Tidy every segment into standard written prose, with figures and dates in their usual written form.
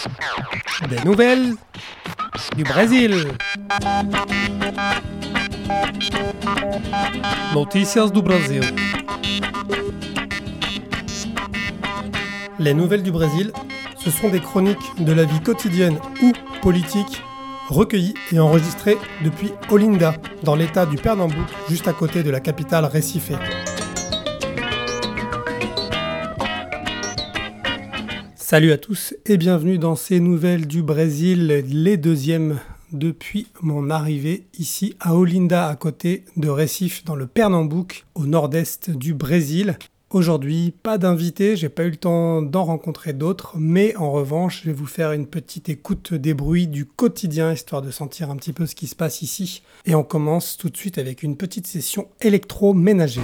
Des nouvelles du Brésil. Notícias do Brasil. Les nouvelles du Brésil, ce sont des chroniques de la vie quotidienne ou politique recueillies et enregistrées depuis Olinda, dans l'état du Pernambouc, juste à côté de la capitale Recife. Salut à tous et bienvenue dans ces nouvelles du Brésil, les deuxièmes depuis mon arrivée ici à Olinda, à côté de Recife, dans le Pernambouc, au nord-est du Brésil. Aujourd'hui, pas d'invité, j'ai pas eu le temps d'en rencontrer d'autres, mais en revanche, je vais vous faire une petite écoute des bruits du quotidien, histoire de sentir un petit peu ce qui se passe ici. Et on commence tout de suite avec une petite session électroménager.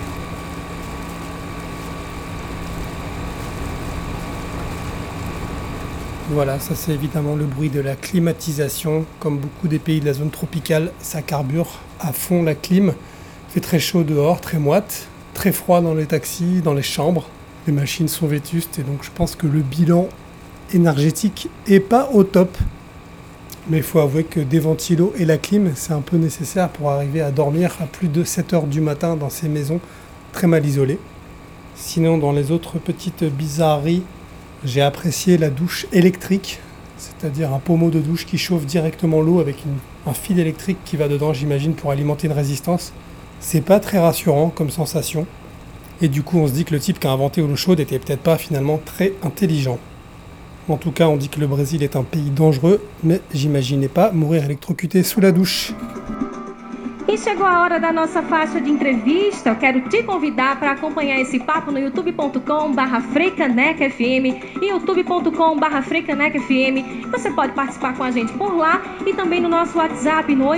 Voilà, ça c'est évidemment le bruit de la climatisation. Comme beaucoup des pays de la zone tropicale, ça carbure à fond la clim. Il fait très chaud dehors, très moite, très froid dans les taxis, dans les chambres. Les machines sont vétustes et donc je pense que le bilan énergétique est pas au top. Mais il faut avouer que des ventilos et la clim, c'est un peu nécessaire pour arriver à dormir à plus de 7 heures du matin dans ces maisons très mal isolées. Sinon, dans les autres petites bizarreries, j'ai apprécié la douche électrique, c'est-à-dire un pommeau de douche qui chauffe directement l'eau avec un fil électrique qui va dedans, j'imagine, pour alimenter une résistance. C'est pas très rassurant comme sensation. Et du coup, on se dit que le type qui a inventé l'eau chaude était peut-être pas finalement très intelligent. En tout cas, on dit que le Brésil est un pays dangereux, mais j'imaginais pas mourir électrocuté sous la douche. E chegou a hora da nossa faixa de entrevista. Eu quero te convidar para acompanhar esse papo no youtube.com/frecanecfm e youtube.com/frecanecfm. Você pode participar com a gente por lá e também no nosso WhatsApp no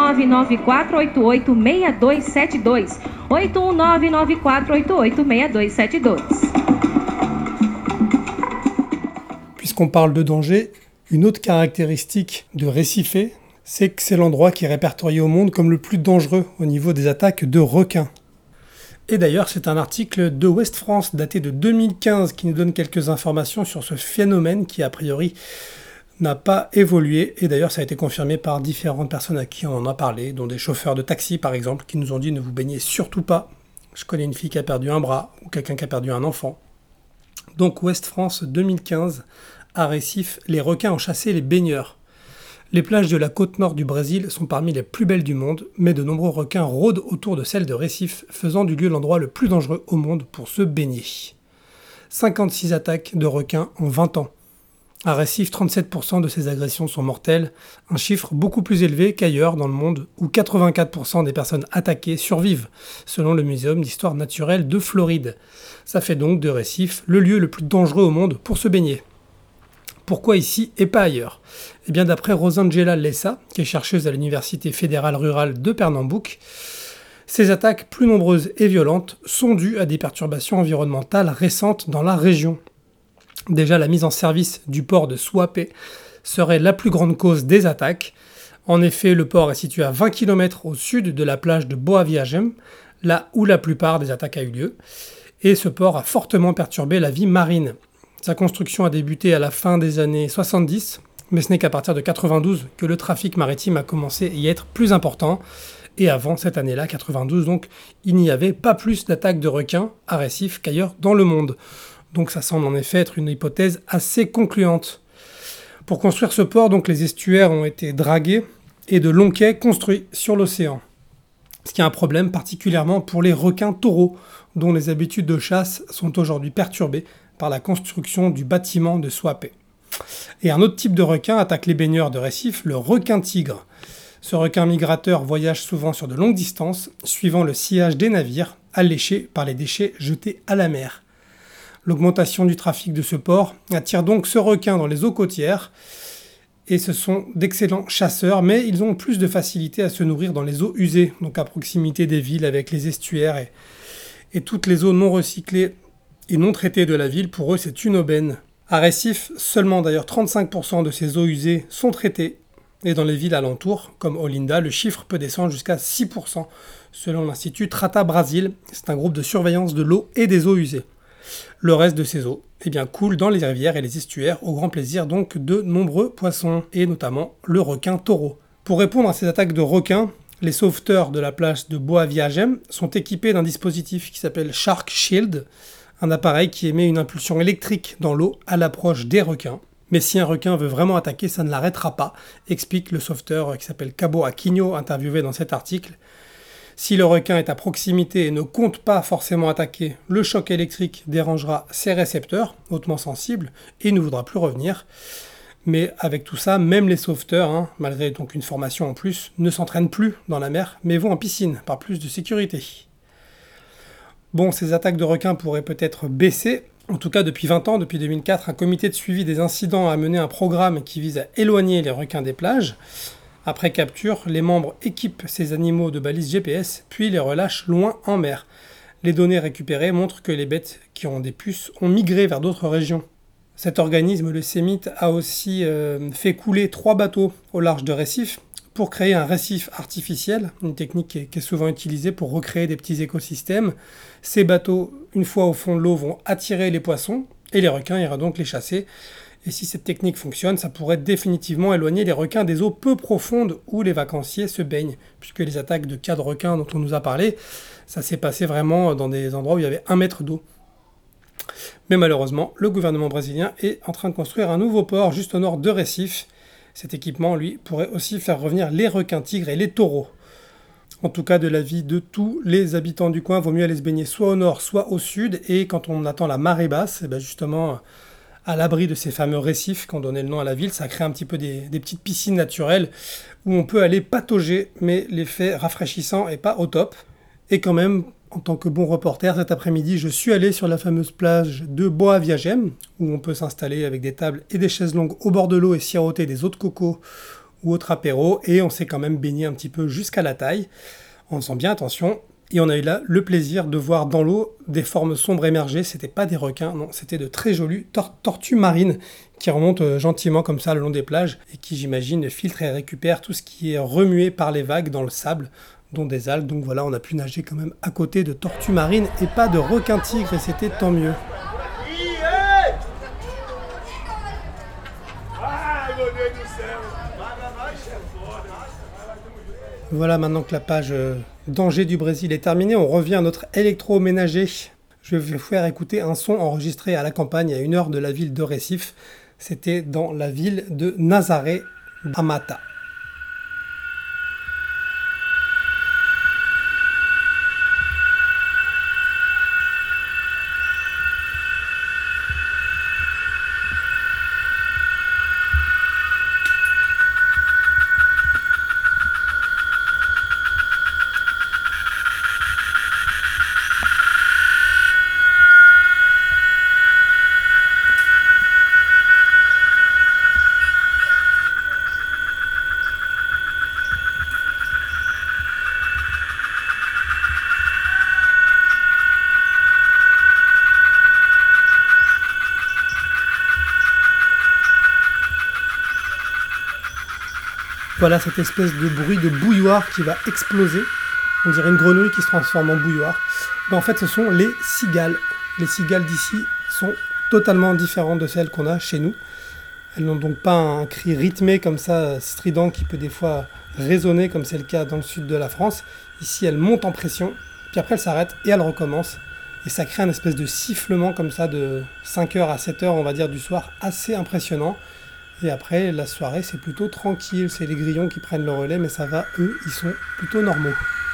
81994886272. 81994886272. Puisqu'on parle de danger, une autre caractéristique de Recife, c'est que c'est l'endroit qui est répertorié au monde comme le plus dangereux au niveau des attaques de requins. Et d'ailleurs, c'est un article de Ouest France daté de 2015 qui nous donne quelques informations sur ce phénomène qui, a priori, n'a pas évolué. Et d'ailleurs, ça a été confirmé par différentes personnes à qui on en a parlé, dont des chauffeurs de taxi, par exemple, qui nous ont dit « ne vous baignez surtout pas ». Je connais une fille qui a perdu un bras ou quelqu'un qui a perdu un enfant. Donc, Ouest France 2015, à Recife, les requins ont chassé les baigneurs. Les plages de la côte nord du Brésil sont parmi les plus belles du monde, mais de nombreux requins rôdent autour de celles de Recife, faisant du lieu l'endroit le plus dangereux au monde pour se baigner. 56 attaques de requins en 20 ans. À Recife, 37% de ces agressions sont mortelles, un chiffre beaucoup plus élevé qu'ailleurs dans le monde, où 84% des personnes attaquées survivent, selon le Muséum d'histoire naturelle de Floride. Ça fait donc de Recife le lieu le plus dangereux au monde pour se baigner. Pourquoi ici et pas ailleurs ? Eh bien, d'après Rosângela Lessa, qui est chercheuse à l'Université fédérale rurale de Pernambouc, ces attaques plus nombreuses et violentes sont dues à des perturbations environnementales récentes dans la région. Déjà, la mise en service du port de Suape serait la plus grande cause des attaques. En effet, le port est situé à 20 km au sud de la plage de Boa Viagem, là où la plupart des attaques a eu lieu. Et ce port a fortement perturbé la vie marine. Sa construction a débuté à la fin des années 70, mais ce n'est qu'à partir de 92 que le trafic maritime a commencé à y être plus important. Et avant cette année-là, 92, donc, il n'y avait pas plus d'attaques de requins à Recife qu'ailleurs dans le monde. Donc ça semble en effet être une hypothèse assez concluante. Pour construire ce port, donc, les estuaires ont été dragués et de longs quais construits sur l'océan. Ce qui est un problème particulièrement pour les requins taureaux, dont les habitudes de chasse sont aujourd'hui perturbées par la construction du bâtiment de Suape. Et un autre type de requin attaque les baigneurs de Recife, le requin-tigre. Ce requin migrateur voyage souvent sur de longues distances, suivant le sillage des navires, alléchés par les déchets jetés à la mer. L'augmentation du trafic de ce port attire donc ce requin dans les eaux côtières, et ce sont d'excellents chasseurs, mais ils ont plus de facilité à se nourrir dans les eaux usées, donc à proximité des villes avec les estuaires et toutes les eaux non recyclées et non traitées de la ville. Pour eux, c'est une aubaine. À Recife, seulement d'ailleurs 35% de ces eaux usées sont traitées, et dans les villes alentours, comme Olinda, le chiffre peut descendre jusqu'à 6%, selon l'Institut Trata Brasil. C'est un groupe de surveillance de l'eau et des eaux usées. Le reste de ces eaux coule dans les rivières et les estuaires, au grand plaisir donc de nombreux poissons, et notamment le requin taureau. Pour répondre à ces attaques de requins, les sauveteurs de la plage de Boa Viagem sont équipés d'un dispositif qui s'appelle Shark Shield, un appareil qui émet une impulsion électrique dans l'eau à l'approche des requins. Mais si un requin veut vraiment attaquer, ça ne l'arrêtera pas, explique le sauveteur qui s'appelle Cabo Aquino, interviewé dans cet article. Si le requin est à proximité et ne compte pas forcément attaquer, le choc électrique dérangera ses récepteurs, hautement sensibles, et ne voudra plus revenir. Mais avec tout ça, même les sauveteurs, malgré donc une formation en plus, ne s'entraînent plus dans la mer, mais vont en piscine, par plus de sécurité. Bon, ces attaques de requins pourraient peut-être baisser. En tout cas, depuis 20 ans, depuis 2004, un comité de suivi des incidents a mené un programme qui vise à éloigner les requins des plages. Après capture, les membres équipent ces animaux de balises GPS, puis les relâchent loin en mer. Les données récupérées montrent que les bêtes qui ont des puces ont migré vers d'autres régions. Cet organisme, le CEMIT, a aussi fait couler 3 bateaux au large de récifs pour créer un récif artificiel, une technique qui est souvent utilisée pour recréer des petits écosystèmes. Ces bateaux, une fois au fond de l'eau, vont attirer les poissons et les requins iront donc les chasser. Et si cette technique fonctionne, ça pourrait définitivement éloigner les requins des eaux peu profondes où les vacanciers se baignent. Puisque les attaques de cas de requins dont on nous a parlé, ça s'est passé vraiment dans des endroits où il y avait 1 mètre d'eau. Mais malheureusement, le gouvernement brésilien est en train de construire un nouveau port juste au nord de Recife. Cet équipement, lui, pourrait aussi faire revenir les requins tigres et les taureaux. En tout cas, de l'avis de tous les habitants du coin, vaut mieux aller se baigner soit au nord, soit au sud. Et quand on attend la marée basse, justement, à l'abri de ces fameux récifs qui ont donné le nom à la ville, ça crée un petit peu des petites piscines naturelles où on peut aller patauger, mais l'effet rafraîchissant n'est pas au top. Et quand même, en tant que bon reporter, cet après-midi, je suis allé sur la fameuse plage de Boa Viagem, où on peut s'installer avec des tables et des chaises longues au bord de l'eau et siroter des eaux de coco ou autres apéros, et on s'est quand même baigné un petit peu jusqu'à la taille, en faisant bien attention. Et on a eu là le plaisir de voir dans l'eau des formes sombres émerger. C'était pas des requins, non, c'était de très jolies tortues marines qui remontent gentiment comme ça le long des plages et qui, j'imagine, filtrent et récupèrent tout ce qui est remué par les vagues dans le sable, dont des algues. Donc voilà, on a pu nager quand même à côté de tortues marines et pas de requins tigres, et c'était tant mieux. Voilà, maintenant que la page danger du Brésil est terminée, on revient à notre électroménager. Je vais vous faire écouter un son enregistré à la campagne à 1 heure de la ville de Recife. C'était dans la ville de Nazaré da Mata. Voilà cette espèce de bruit de bouilloire qui va exploser. On dirait une grenouille qui se transforme en bouilloire. En fait, ce sont les cigales. Les cigales d'ici sont totalement différentes de celles qu'on a chez nous. Elles n'ont donc pas un cri rythmé comme ça, strident, qui peut des fois résonner comme c'est le cas dans le sud de la France. Ici, elles montent en pression, puis après elles s'arrêtent et elles recommencent. Et ça crée un espèce de sifflement comme ça de 5h à 7h, on va dire, du soir, assez impressionnant. Et après, la soirée, c'est plutôt tranquille. C'est les grillons qui prennent le relais, mais ça va, eux, ils sont plutôt normaux.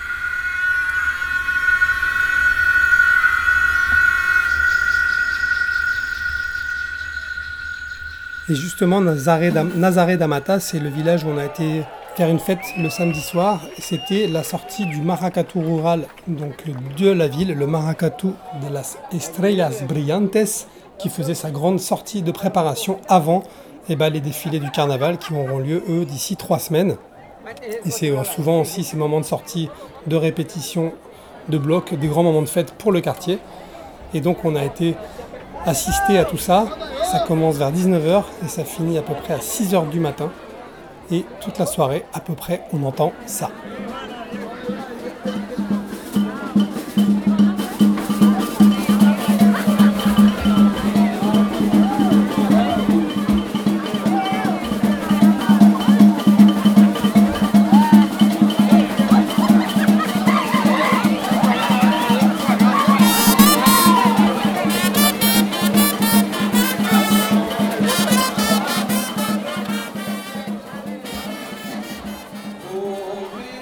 Et justement, Nazaré da Mata, c'est le village où on a été faire une fête le samedi soir. C'était la sortie du maracatu rural donc de la ville, le maracatu de las Estrellas Brillantes, qui faisait sa grande sortie de préparation avant les défilés du carnaval qui auront lieu, eux, d'ici 3 semaines. Et c'est souvent aussi ces moments de sortie, de répétition, de bloc, des grands moments de fête pour le quartier. Et donc on a été assister à tout ça. Ça commence vers 19h et ça finit à peu près à 6h du matin. Et toute la soirée, à peu près, on entend ça.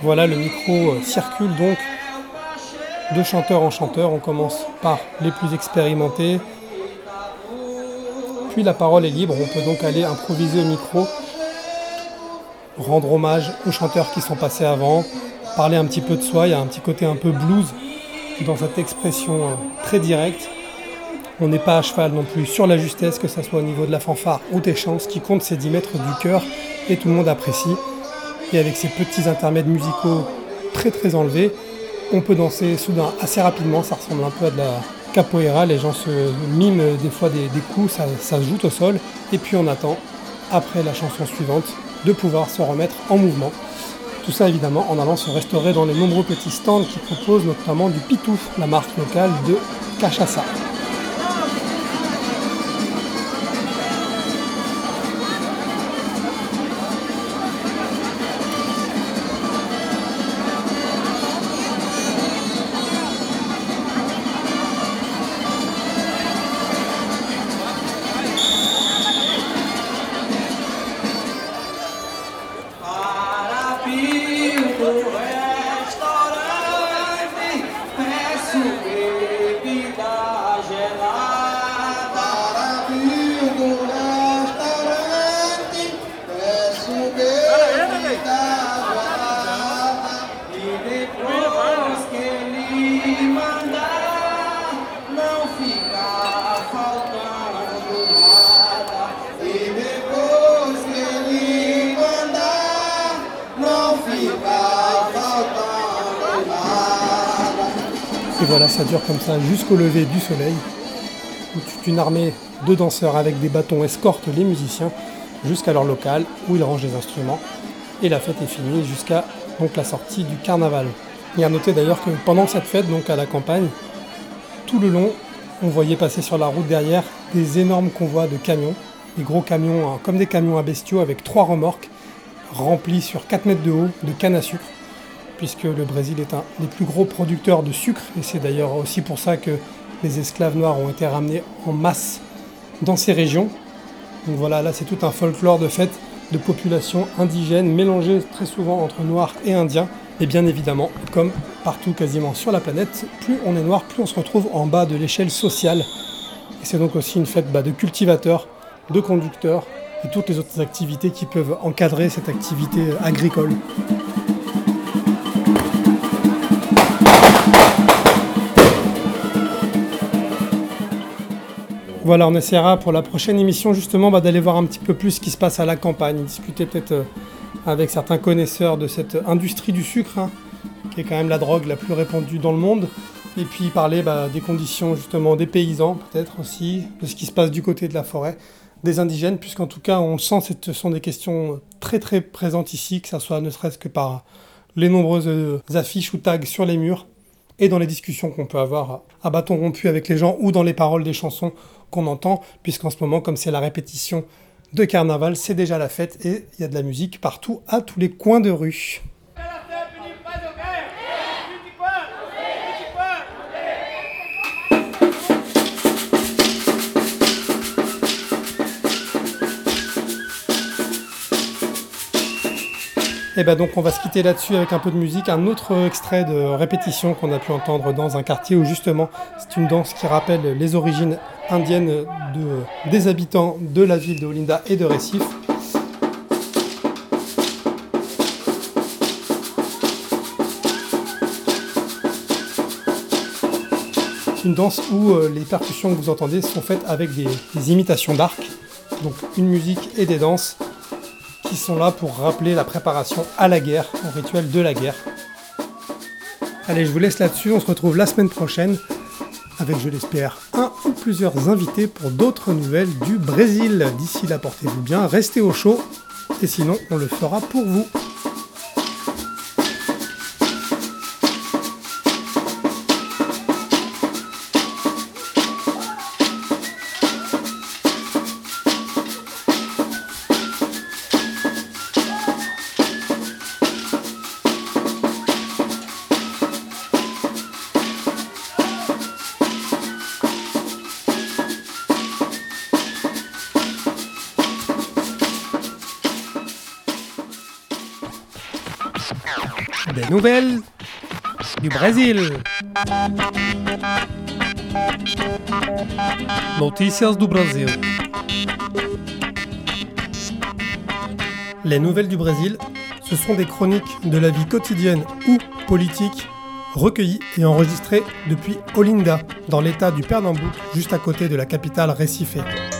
Voilà, le micro circule donc de chanteur en chanteur. On commence par les plus expérimentés, puis la parole est libre. On peut donc aller improviser au micro, rendre hommage aux chanteurs qui sont passés avant, parler un petit peu de soi. Il y a un petit côté un peu blues dans cette expression très directe. On n'est pas à cheval non plus sur la justesse, que ce soit au niveau de la fanfare ou des chants. Ce qui compte, c'est d'y mettre du cœur et tout le monde apprécie. Et avec ces petits intermèdes musicaux très très enlevés, on peut danser soudain assez rapidement. Ça ressemble un peu à de la capoeira. Les gens se miment des fois des coups, ça se joue au sol. Et puis on attend, après la chanson suivante, de pouvoir se remettre en mouvement. Tout ça évidemment en allant se restaurer dans les nombreux petits stands qui proposent notamment du pitou, la marque locale de cachaça. Et voilà, ça dure comme ça jusqu'au lever du soleil, où toute une armée de danseurs avec des bâtons escortent les musiciens jusqu'à leur local, où ils rangent les instruments. Et la fête est finie jusqu'à donc la sortie du carnaval. Il y a à noter d'ailleurs que pendant cette fête, donc à la campagne, tout le long, on voyait passer sur la route derrière des énormes convois de camions, des gros camions comme des camions à bestiaux avec 3 remorques remplis sur 4 mètres de haut de canne à sucre, puisque le Brésil est un des plus gros producteurs de sucre, et c'est d'ailleurs aussi pour ça que les esclaves noirs ont été ramenés en masse dans ces régions. Donc voilà, là c'est tout un folklore de fête de populations indigènes mélangées très souvent entre noirs et indiens. Et bien évidemment, comme partout quasiment sur la planète, plus on est noir, plus on se retrouve en bas de l'échelle sociale. Et c'est donc aussi une fête de cultivateurs, de conducteurs et toutes les autres activités qui peuvent encadrer cette activité agricole. Voilà, on essaiera pour la prochaine émission justement d'aller voir un petit peu plus ce qui se passe à la campagne, discuter peut-être avec certains connaisseurs de cette industrie du sucre, qui est quand même la drogue la plus répandue dans le monde, et puis parler des conditions justement des paysans peut-être aussi, de ce qui se passe du côté de la forêt, des indigènes, puisqu'en tout cas on sent que ce sont des questions très très présentes ici, que ça soit ne serait-ce que par les nombreuses affiches ou tags sur les murs, et dans les discussions qu'on peut avoir à bâton rompu avec les gens, ou dans les paroles des chansons qu'on entend, puisqu'en ce moment, comme c'est la répétition de carnaval, c'est déjà la fête, et il y a de la musique partout, à tous les coins de rue. Et donc on va se quitter là-dessus avec un peu de musique, un autre extrait de répétition qu'on a pu entendre dans un quartier où justement c'est une danse qui rappelle les origines indiennes des habitants de la ville de Olinda et de Recife. Une danse où les percussions que vous entendez sont faites avec des imitations d'arc, donc une musique et des danses qui sont là pour rappeler la préparation à la guerre, au rituel de la guerre. Allez, je vous laisse là-dessus, on se retrouve la semaine prochaine avec, je l'espère, un ou plusieurs invités pour d'autres nouvelles du Brésil. D'ici là, portez-vous bien, restez au chaud, et sinon, on le fera pour vous. Des nouvelles du Brésil. Notícias do Brasil. Les nouvelles du Brésil, ce sont des chroniques de la vie quotidienne ou politique, recueillies et enregistrées depuis Olinda, dans l'état du Pernambouc, juste à côté de la capitale Recife.